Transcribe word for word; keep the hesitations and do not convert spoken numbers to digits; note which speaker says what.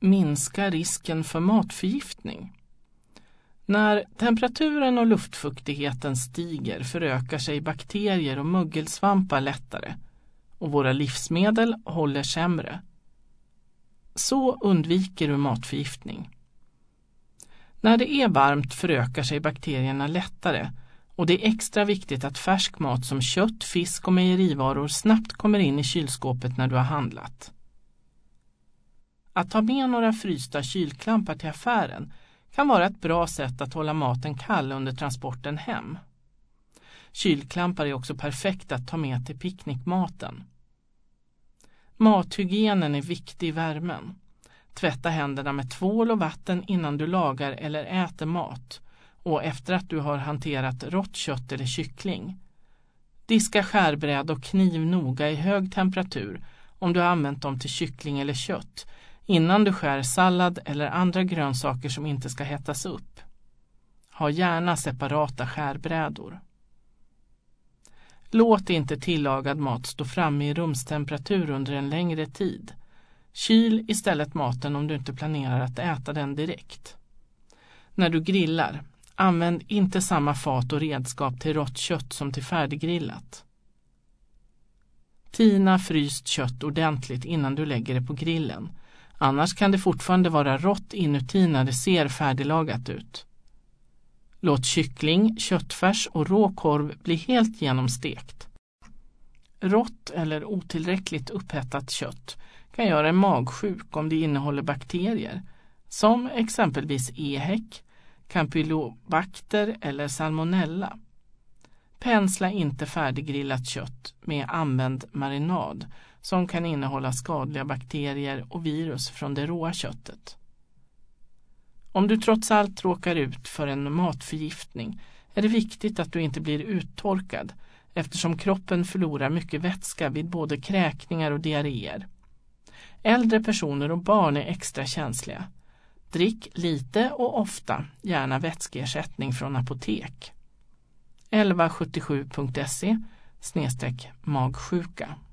Speaker 1: minska risken för matförgiftning. När temperaturen och luftfuktigheten stiger förökar sig bakterier och mögelsvampar lättare och våra livsmedel håller sämre. Så undviker du matförgiftning. När det är varmt förökar sig bakterierna lättare och det är extra viktigt att färsk mat som kött, fisk och mejerivaror snabbt kommer in i kylskåpet när du har handlat. Att ta med några frysta kylklampar till affären kan vara ett bra sätt att hålla maten kall under transporten hem. Kylklampar är också perfekt att ta med till picknickmaten. Mathygienen är viktig i värmen. Tvätta händerna med tvål och vatten innan du lagar eller äter mat och efter att du har hanterat rått kött eller kyckling. Diska skärbräd och kniv noga i hög temperatur om du har använt dem till kyckling eller kött innan du skär sallad eller andra grönsaker som inte ska hettas upp. Ha gärna separata skärbrädor. Låt inte tillagad mat stå framme i rumstemperatur under en längre tid. Kyl istället maten om du inte planerar att äta den direkt. När du grillar, använd inte samma fat och redskap till rått kött som till färdiggrillat. Tina fryst kött ordentligt innan du lägger det på grillen. Annars kan det fortfarande vara rått inuti när det ser färdiglagat ut. Låt kyckling, köttfärs och råkorv bli helt genomstekt. Rått eller otillräckligt upphettat kött kan göra en magsjuk om det innehåller bakterier som exempelvis E H E C, Campylobacter eller salmonella. Pensla inte färdiggrillat kött med använd marinad som kan innehålla skadliga bakterier och virus från det råa köttet. Om du trots allt råkar ut för en matförgiftning är det viktigt att du inte blir uttorkad eftersom kroppen förlorar mycket vätska vid både kräkningar och diarréer. Äldre personer och barn är extra känsliga. Drick lite och ofta, gärna vätskeersättning från apotek. elva sjuttiosju punkt se slash magsjuka